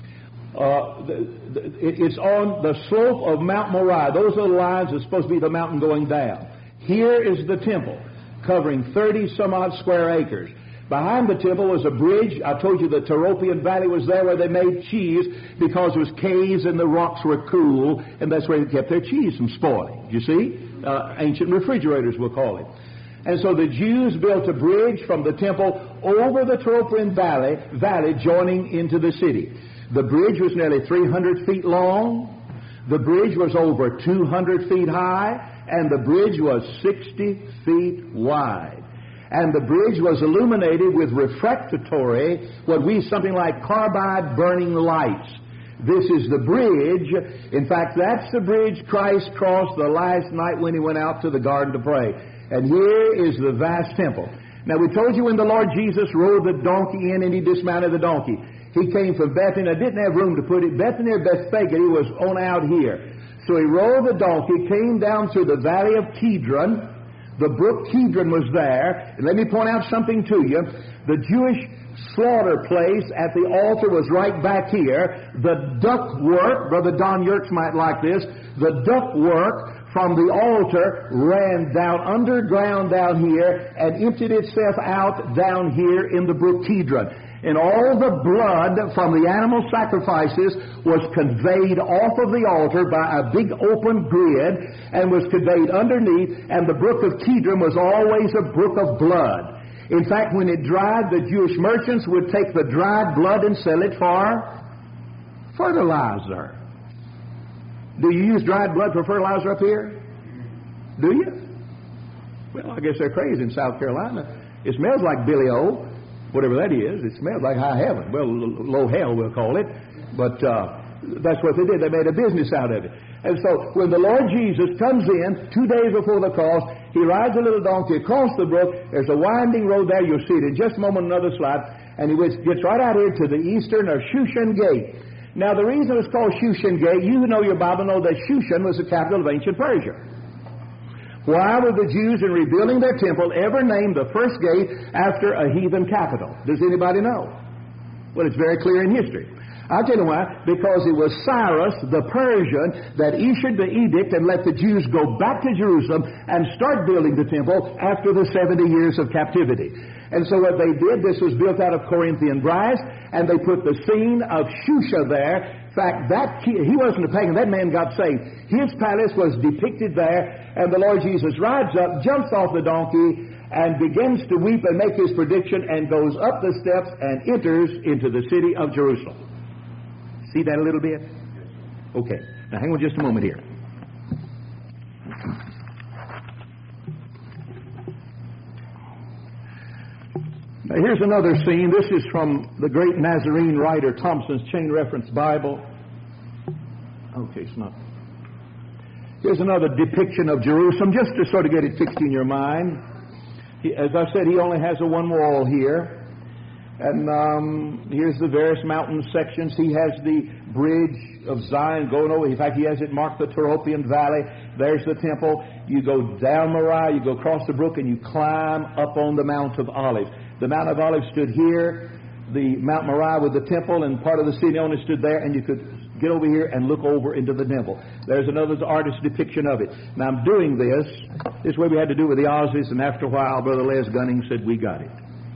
Uh, the, the, it, it's on the slope of Mount Moriah. Those little lines are supposed to be the mountain going down. Here is the temple, covering thirty some odd square acres. Behind the temple was a bridge. I told you the Tyropoeon Valley was there where they made cheese because there was caves and the rocks were cool, and that's where they kept their cheese from spoiling. You see? Uh, ancient refrigerators, we'll call it. And so the Jews built a bridge from the temple over the Tyropoeon Valley, valley joining into the city. The bridge was nearly three hundred feet long. The bridge was over two hundred feet high, and the bridge was sixty feet wide. and the bridge was illuminated with refractory, what we, something like carbide burning lights. This is the bridge. In fact, that's the bridge Christ crossed the last night when he went out to the garden to pray. And here is the vast temple. Now, we told you when the Lord Jesus rode the donkey in and he dismounted the donkey. He came from Bethany. I didn't have room to put it. Bethany or Bethphage, he was on out here. So he rode the donkey, came down through the valley of Kidron. The brook Kidron was there. And let me point out something to you. The Jewish slaughter place at the altar was right back here. The duct work, Brother Don Yerkes might like this, the duct work from the altar ran down underground down here and emptied itself out down here in the brook Kidron. And all the blood from the animal sacrifices was conveyed off of the altar by a big open grid and was conveyed underneath, and the brook of Kidron was always a brook of blood. In fact, when it dried, the Jewish merchants would take the dried blood and sell it for fertilizer. Do you use dried blood for fertilizer up here? Do you? Well, I guess they're crazy in South Carolina. It smells like Billy O, whatever that is. It smells like high heaven. Well, low hell we'll call it. But uh, that's what they did. They made a business out of it. And so when the Lord Jesus comes in two days before the cross, he rides a little donkey across the brook. There's a winding road there. You'll see it in just a moment, another slide. And he gets right out here to the eastern or Shushan Gate. Now, the reason it's called Shushan Gate, you who know your Bible know that Shushan was the capital of ancient Persia. Why would the Jews, in rebuilding their temple, ever name the first gate after a heathen capital? Does anybody know? Well, it's very clear in history. I'll tell you why. Because it was Cyrus, the Persian, that issued the edict and let the Jews go back to Jerusalem and start building the temple after the seventy years of captivity. And so what they did, this was built out of Corinthian brass, and they put the scene of Shusha there. In fact, that he wasn't a pagan. That man got saved. His palace was depicted there, and the Lord Jesus rides up, jumps off the donkey, and begins to weep and make his prediction, and goes up the steps and enters into the city of Jerusalem. See that a little bit? Okay. Now hang on just a moment here. Now, here's another scene. This is from the great Nazarene writer Thompson's Chain Reference Bible. Okay, it's not. Here's another depiction of Jerusalem, just to sort of get it fixed in your mind. He, as I said, he only has a one wall here. And um, here's the various mountain sections. He has the bridge of Zion going over. In fact, he has it marked the Toropian Valley. There's the temple. You go down Moriah, you go across the brook, and you climb up on the Mount of Olives. The Mount of Olives stood here. The Mount Moriah with the temple and part of the city only stood there, and you could get over here and look over into the temple. There's another artist's depiction of it. Now, I'm doing this. This is what we had to do with the Aussies, and after a while, Brother Les Gunning said, we got it.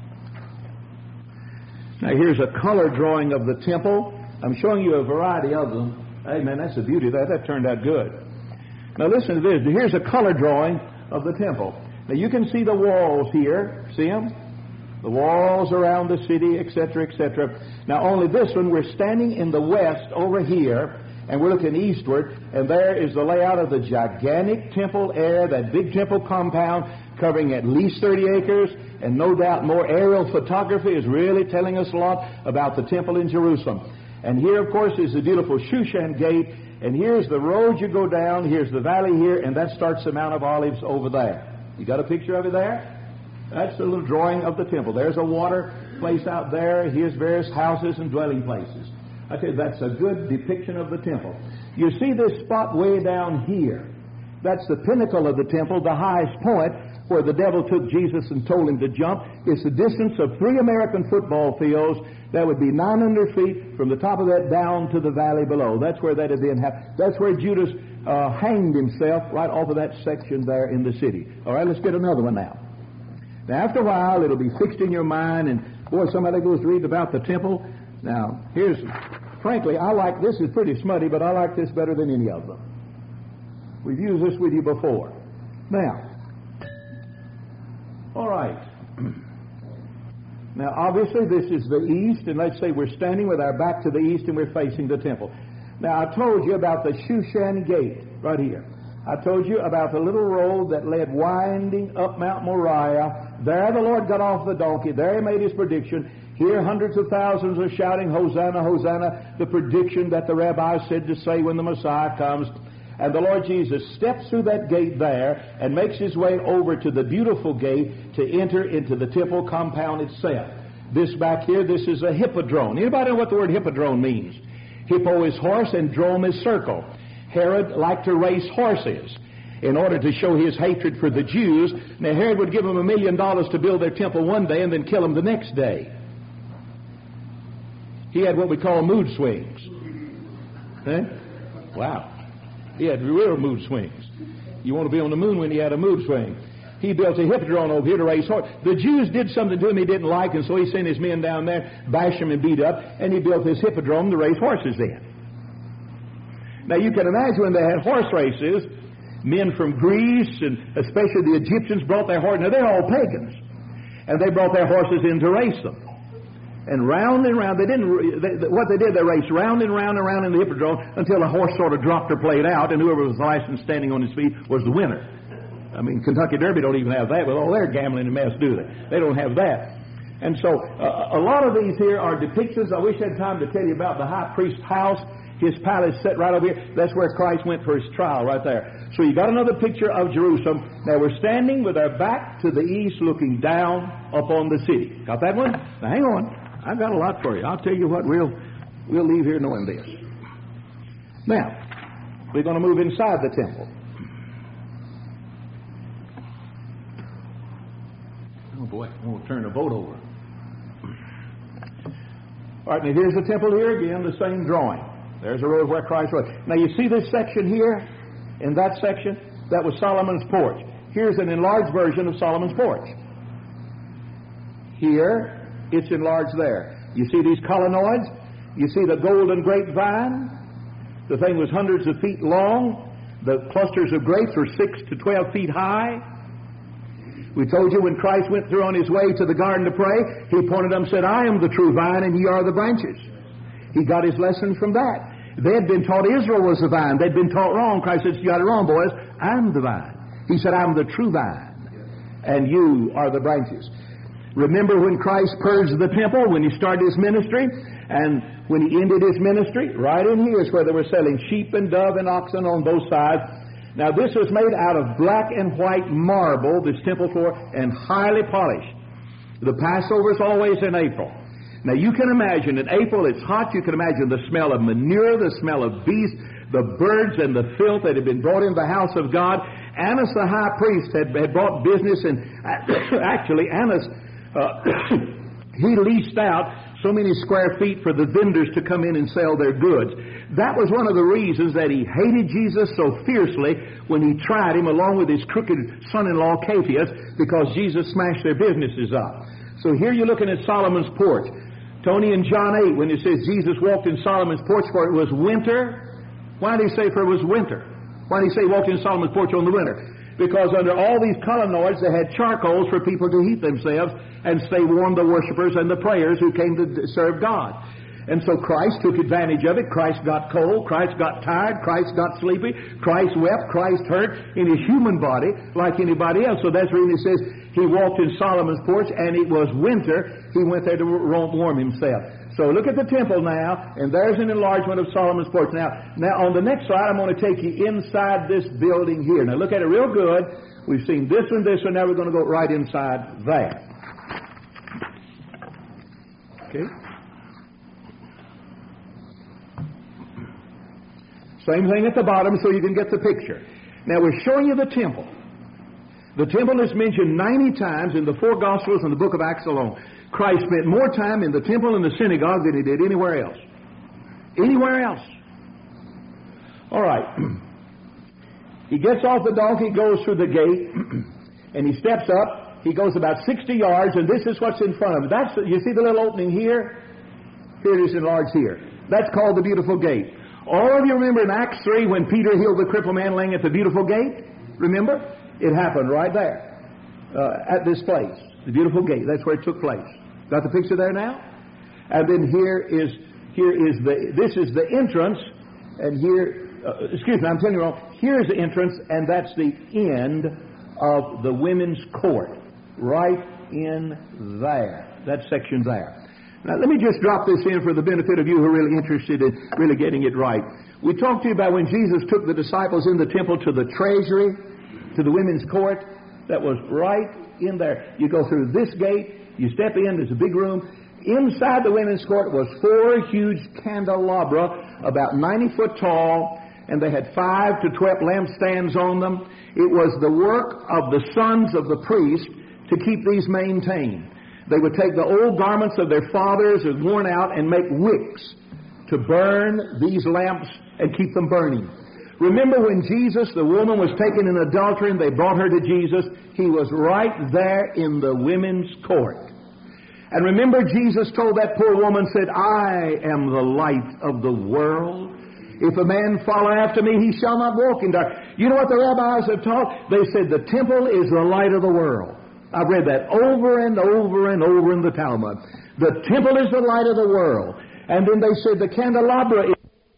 Now, here's a color drawing of the temple. I'm showing you a variety of them. Hey, man, that's the beauty of that. That turned out good. Now, listen to this. Here's a color drawing of the temple. Now, you can see the walls here. See them? The walls around the city, et cetera, et cetera. Now, only this one, we're standing in the west over here, and we're looking eastward, and there is the layout of the gigantic temple area, that big temple compound covering at least thirty acres, and no doubt more aerial photography is really telling us a lot about the temple in Jerusalem. And here, of course, is the beautiful Shushan Gate, and here's the road you go down, here's the valley here, and that starts the Mount of Olives over there. You got a picture of it there? That's a little drawing of the temple. There's a water place out there. Here's various houses and dwelling places. I tell you, that's a good depiction of the temple. You see this spot way down here. That's the pinnacle of the temple, the highest point where the devil took Jesus and told him to jump. It's the distance of three American football fields. That would be nine hundred feet from the top of that down to the valley below. That's where that had been. That's where Judas uh, hanged himself, right off of that section there in the city. All right, let's get another one now. Now, after a while, it'll be fixed in your mind, and boy, somebody goes to read about the temple. Now, here's, frankly, I like, this is pretty smutty, but I like this better than any of them. We've used this with you before. Now, all right. Now, obviously, this is the east, and let's say we're standing with our back to the east, and we're facing the temple. Now, I told you about the Shushan Gate, right here. I told you about the little road that led winding up Mount Moriah there the Lord got off the donkey. There he made his prediction. Here hundreds of thousands are shouting, Hosanna, Hosanna, the prediction that the rabbi said to say when the Messiah comes. And the Lord Jesus steps through that gate there and makes his way over to the beautiful gate to enter into the temple compound itself. This back here, this is a hippodrome. Anybody know what the word hippodrome means? Hippo is horse and drome is circle. Herod liked to race horses in order to show his hatred for the Jews. Now, Herod would give them a million dollars to build their temple one day and then kill them the next day. He had what we call mood swings. Eh? Wow. He had real mood swings. You want to be on the moon when he had a mood swing. He built a hippodrome over here to race horses. The Jews did something to him he didn't like, and so he sent his men down there, bash him and beat up, and he built this hippodrome to race horses in. Now, you can imagine when they had horse races, men from Greece, and especially the Egyptians, brought their horses. Now, they're all pagans. And they brought their horses in to race them. And round and round, they didn't, they, what they did, they raced round and round and round in the hippodrome until the horse sort of dropped or played out, and whoever was licensed standing on his feet was the winner. I mean, Kentucky Derby don't even have that with all their gambling and mess, do they? They don't have that. And so, uh, a lot of these here are depictions. I wish I had time to tell you about the high priest's house. His palace set right over here. That's where Christ went for his trial, right there. So you got another picture of Jerusalem. Now we're standing with our back to the east, looking down upon the city. Got that one? Now hang on. I've got a lot for you. I'll tell you what, we'll, we'll leave here knowing this. Now, we're going to move inside the temple. Oh boy, I'm going to turn the boat over. All right, now here's the temple here again, the same drawing. There's the road where Christ was. Now you see this section here, in that section, that was Solomon's porch. Here's an enlarged version of Solomon's porch. Here, it's enlarged there. You see these colonnades? You see the golden grapevine? The thing was hundreds of feet long. The clusters of grapes were six to twelve feet high. We told you when Christ went through on his way to the garden to pray, he pointed them and said, I am the true vine and ye are the branches. He got his lesson from that. They had been taught Israel was the vine. They'd been taught wrong. Christ said, you got it wrong, boys. I'm the vine. He said, I'm the true vine, and you are the branches. Remember when Christ purged the temple, when he started his ministry, and when he ended his ministry? Right in here is where they were selling sheep and dove and oxen on both sides. Now this was made out of black and white marble, this temple floor, and highly polished. The Passover is always in April. Now you can imagine, in April it's hot, you can imagine the smell of manure, the smell of beasts, the birds and the filth that had been brought in the house of God. Annas the high priest had, had brought business, and actually Annas, uh, he leased out so many square feet for the vendors to come in and sell their goods. That was one of the reasons that he hated Jesus so fiercely when he tried him along with his crooked son-in-law Capheus, because Jesus smashed their businesses up. So here you're looking at Solomon's porch. Tony, in John eight, when it says Jesus walked in Solomon's porch for it was winter, why did he say for it was winter? Why did he say he walked in Solomon's porch on the winter? Because under all these colonnades they had charcoals for people to heat themselves and stay warm, the worshipers and the prayers who came to serve God. And so Christ took advantage of it. Christ got cold. Christ got tired. Christ got sleepy. Christ wept. Christ hurt in his human body like anybody else. So that's the reason it says he walked in Solomon's porch, and it was winter. He went there to warm himself. So look at the temple now, and there's an enlargement of Solomon's porch. Now, now on the next slide, I'm going to take you inside this building here. Now look at it real good. We've seen this one, this one. Now we're going to go right inside there. Okay. Same thing at the bottom so you can get the picture. Now we're showing you the temple. The temple is mentioned ninety times in the four Gospels and the book of Acts alone. Christ spent more time in the temple and the synagogue than he did anywhere else. Anywhere else. All right. He gets off the donkey, goes through the gate, and he steps up. He goes about sixty yards, and this is what's in front of him. That's, you see the little opening here? Here it is enlarged here. That's called the Beautiful Gate. All of you remember in Acts three when Peter healed the crippled man laying at the Beautiful Gate? Remember? It happened right there uh, at this place. The Beautiful Gate. That's where it took place. Got the picture there now? And then here is here is the this is the entrance, and here uh, excuse me, I'm telling you wrong. Here's the entrance, and that's the end of the women's court. right in there, that section there. Now, let me just drop this in for the benefit of you who are really interested in really getting it right. We talked to you about when Jesus took the disciples in the temple to the treasury, to the women's court. That was right in there. You go through this gate, you step in, there's a big room. Inside the women's court was four huge candelabra, about ninety foot tall, and they had five to twelve lampstands on them. It was the work of the sons of the priest to keep these maintained. They would take the old garments of their fathers as worn out and make wicks to burn these lamps and keep them burning. Remember when Jesus, the woman, was taken in adultery and they brought her to Jesus, he was right there in the women's court. And remember Jesus told that poor woman, said, I am the light of the world. If a man follow after me, he shall not walk in dark. You know what the rabbis have taught? They said the temple is the light of the world. I've read that over and over and over in the Talmud. The temple is the light of the world. And then they said the candelabra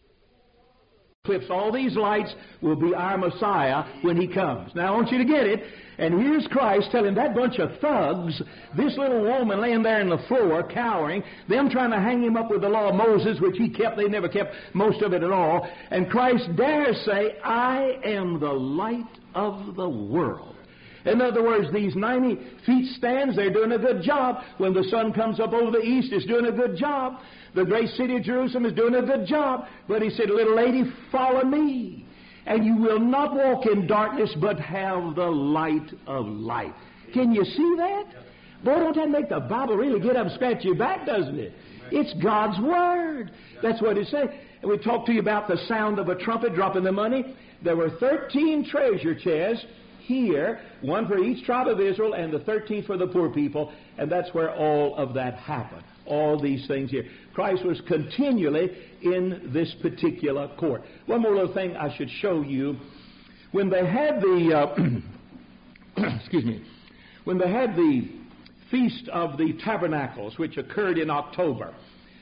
eclipse. All these lights will be our Messiah when he comes. Now I want you to get it. And here's Christ telling that bunch of thugs, this little woman laying there on the floor, cowering, them trying to hang him up with the law of Moses, which he kept. They never kept most of it at all. And Christ dares say, I am the light of the world. In other words, these ninety feet stands, they're doing a good job. When the sun comes up over the east, it's doing a good job. The great city of Jerusalem is doing a good job. But he said, little lady, follow me, and you will not walk in darkness, but have the light of life. Can you see that? Boy, don't that make the Bible really get up and scratch your back, doesn't it? It's God's Word. That's what it says. And we talked to you about the sound of a trumpet dropping the money. There were thirteen treasure chests here, one for each tribe of Israel, and the thirteenth for the poor people, and that's where all of that happened. All these things here. Christ was continually in this particular court. One more little thing I should show you. When they had the, uh, excuse me, when they had the Feast of the Tabernacles, which occurred in October,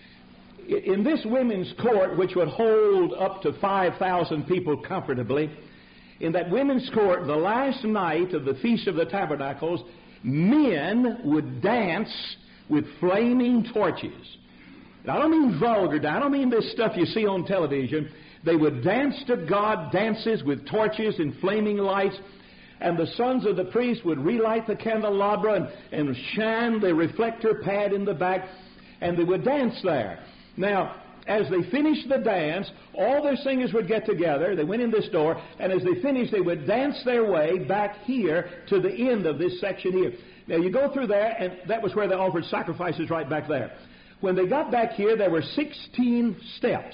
in this women's court, which would hold up to five thousand people comfortably, in that women's court, the last night of the Feast of the Tabernacles, men would dance with flaming torches. Now, I don't mean vulgar, I don't mean this stuff you see on television. They would dance to God dances with torches and flaming lights, and the sons of the priest would relight the candelabra and, and shine the reflector pad in the back, and they would dance there. Now, as they finished the dance, all their singers would get together. They went in this door, and as they finished, they would dance their way back here to the end of this section here. Now, you go through there, and that was where they offered sacrifices right back there. When they got back here, there were sixteen steps.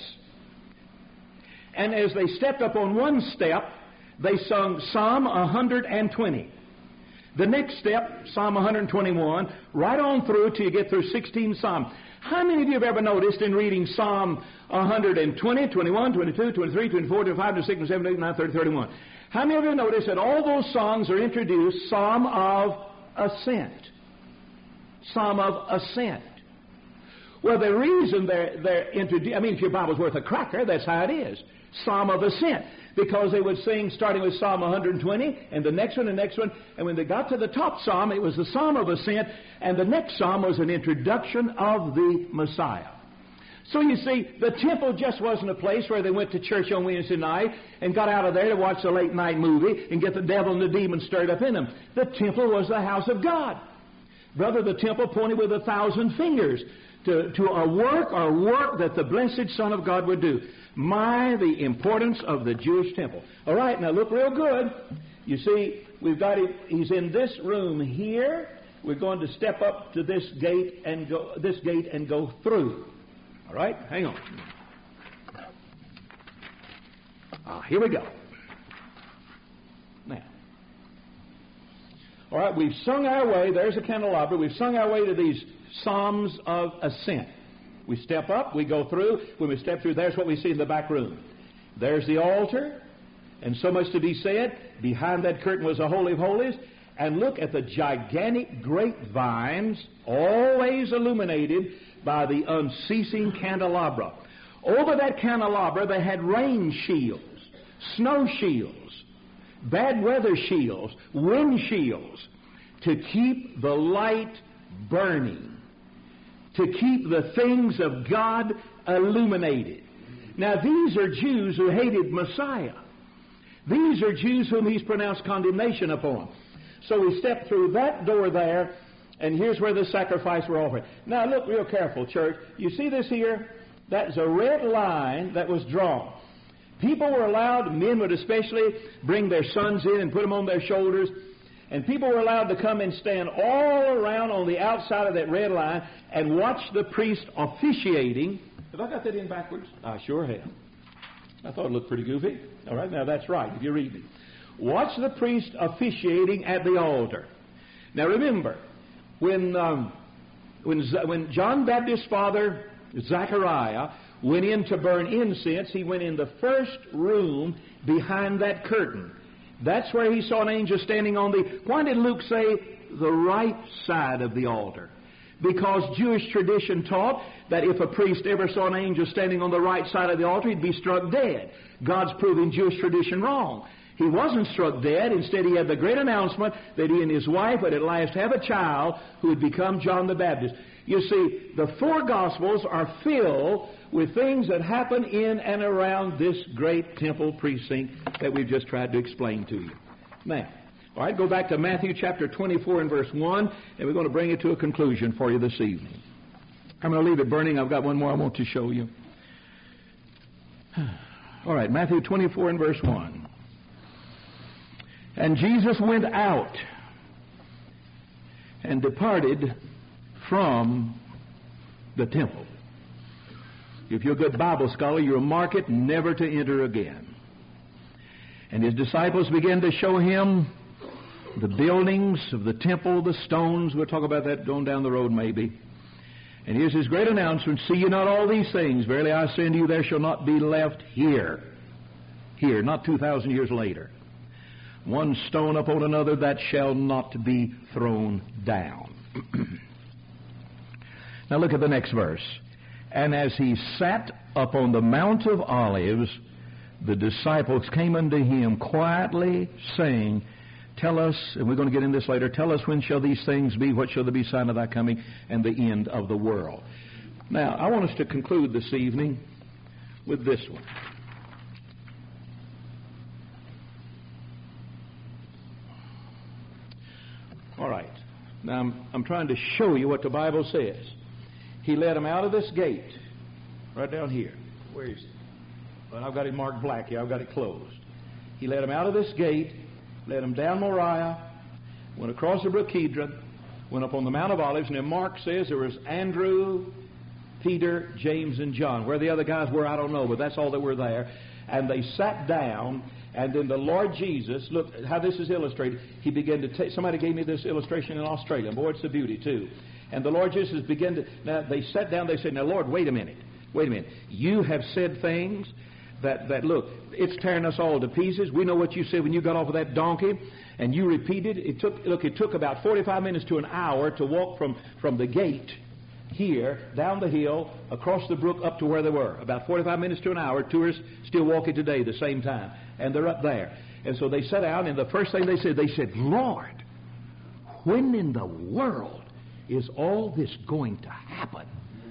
And as they stepped up on one step, they sung Psalm one hundred twenty. The next step, Psalm one hundred twenty-one, right on through till you get through sixteen Psalms. How many of you have ever noticed in reading Psalm one hundred twenty, twenty-one, twenty-two, twenty-three, twenty-four, twenty-five, twenty-six, twenty-seven, twenty-eight, twenty-nine, thirty, thirty-one? How many of you noticed that all those songs are introduced Psalm of Ascent? Psalm of Ascent. Well, the reason they're, they're introduced, I mean, if your Bible's worth a cracker, that's how it is. Psalm of Ascent. Because they would sing starting with Psalm one hundred twenty, and the next one, the next one, and when they got to the top psalm, it was the Psalm of Ascent, and the next psalm was an introduction of the Messiah. So you see, the temple just wasn't a place where they went to church on Wednesday night and got out of there to watch a late night movie and get the devil and the demons stirred up in them. The temple was the house of God. Brother, the temple pointed with a thousand fingers to, to a work or work that the blessed Son of God would do. My, the importance of the Jewish temple. All right, now look real good. You see, we've got him, he's in this room here. We're going to step up to this gate and go this gate and go through. All right, hang on. Ah, here we go. Now, all right, we've sung our way. There's a candelabra. We've sung our way to these Psalms of Ascent. We step up, we go through. When we step through, there's what we see in the back room. There's the altar, and so much to be said. Behind that curtain was the Holy of Holies. And look at the gigantic grapevines, always illuminated by the unceasing candelabra. Over that candelabra, they had rain shields, snow shields, bad weather shields, wind shields, to keep the light burning, to keep the things of God illuminated. Now, these are Jews who hated Messiah. These are Jews whom he's pronounced condemnation upon. So he stepped through that door there, and here's where the sacrifice were offered. Now, look real careful, church. You see this here? That's a red line that was drawn. People were allowed, men would especially, bring their sons in and put them on their shoulders. And people were allowed to come and stand all around on the outside of that red line and watch the priest officiating. Have I got that in backwards? I sure have. I thought it looked pretty goofy. All right, now that's right, if you read it. Watch the priest officiating at the altar. Now remember, when um, when when John Baptist's father, Zechariah, went in to burn incense, he went in the first room behind that curtain. That's where he saw an angel standing on the, why did Luke say the right side of the altar? Because Jewish tradition taught that if a priest ever saw an angel standing on the right side of the altar, he'd be struck dead. God's proving Jewish tradition wrong. He wasn't struck dead. Instead, he had the great announcement that he and his wife would at last have a child who would become John the Baptist. You see, the four Gospels are filled with things that happen in and around this great temple precinct that we've just tried to explain to you. Now, all right, go back to Matthew chapter twenty-four and verse one, and we're going to bring it to a conclusion for you this evening. I'm going to leave it burning. I've got one more I want to show you. All right, Matthew twenty-four and verse one. And Jesus went out and departed from the temple. If you're a good Bible scholar, you'll mark it, never to enter again. And his disciples began to show him the buildings of the temple, the stones. We'll talk about that going down the road maybe. And here's his great announcement, see ye not all these things? Verily I say unto you, there shall not be left here. Here, not two thousand years later. One stone upon another that shall not be thrown down. Now look at the next verse. And as he sat upon the Mount of Olives, the disciples came unto him quietly, saying, tell us, and we're going to get in this later, tell us when shall these things be, what shall there be sign of thy coming, and the end of the world. Now, I want us to conclude this evening with this one. All right. Now, I'm, I'm trying to show you what the Bible says. He led them out of this gate, right down here. Where is it? Well, I've got it marked black here. I've got it closed. He led them out of this gate, led them down Moriah, went across the brook Kidron, went up on the Mount of Olives, and then Mark says there was Andrew, Peter, James, and John. Where the other guys were, I don't know, but that's all that were there. And they sat down, and then the Lord Jesus, look how this is illustrated. He began to take, somebody gave me this illustration in Australia. Boy, it's a beauty, too. And the Lord Jesus began to, now they sat down, they said, now Lord, wait a minute, wait a minute. You have said things that, that look, it's tearing us all to pieces. We know what you said when you got off of that donkey, and you repeated. It took, look, it took about forty-five minutes to an hour to walk from, from the gate here, down the hill, across the brook, up to where they were. About forty-five minutes to an hour. Tourists still walking today the same time. And they're up there. And so they sat down, and the first thing they said, they said, Lord, when in the world is all this going to happen?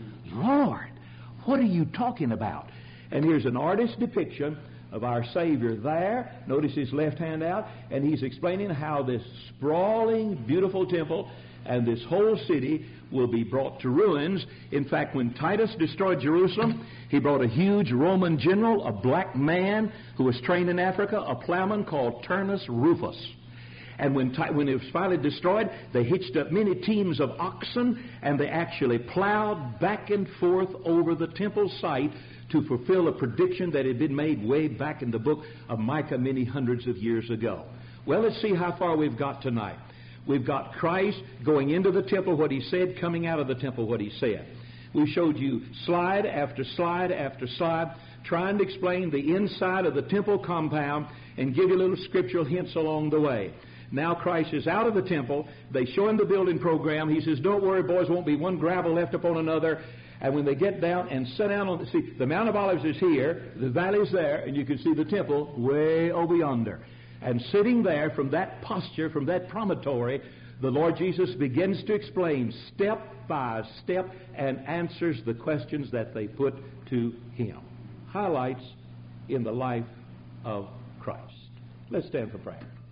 Lord, what are you talking about? And here's an artist's depiction of our Savior there. Notice his left hand out, and he's explaining how this sprawling, beautiful temple and this whole city will be brought to ruins. In fact, when Titus destroyed Jerusalem, he brought a huge Roman general, a black man who was trained in Africa, a plowman called Turnus Rufus. And when, when it was finally destroyed, they hitched up many teams of oxen, and they actually plowed back and forth over the temple site to fulfill a prediction that had been made way back in the book of Micah many hundreds of years ago. Well, let's see how far we've got tonight. We've got Christ going into the temple, what he said, coming out of the temple, what he said. We showed you slide after slide after slide, trying to explain the inside of the temple compound and give you little scriptural hints along the way. Now Christ is out of the temple. They show him the building program. He says, don't worry, boys, won't be one gravel left upon another. And when they get down and sit down on the, see, the Mount of Olives is here, the valley's there, and you can see the temple way over yonder. And sitting there from that posture, from that promontory, the Lord Jesus begins to explain step by step and answers the questions that they put to Him. Highlights in the life of Christ. Let's stand for prayer.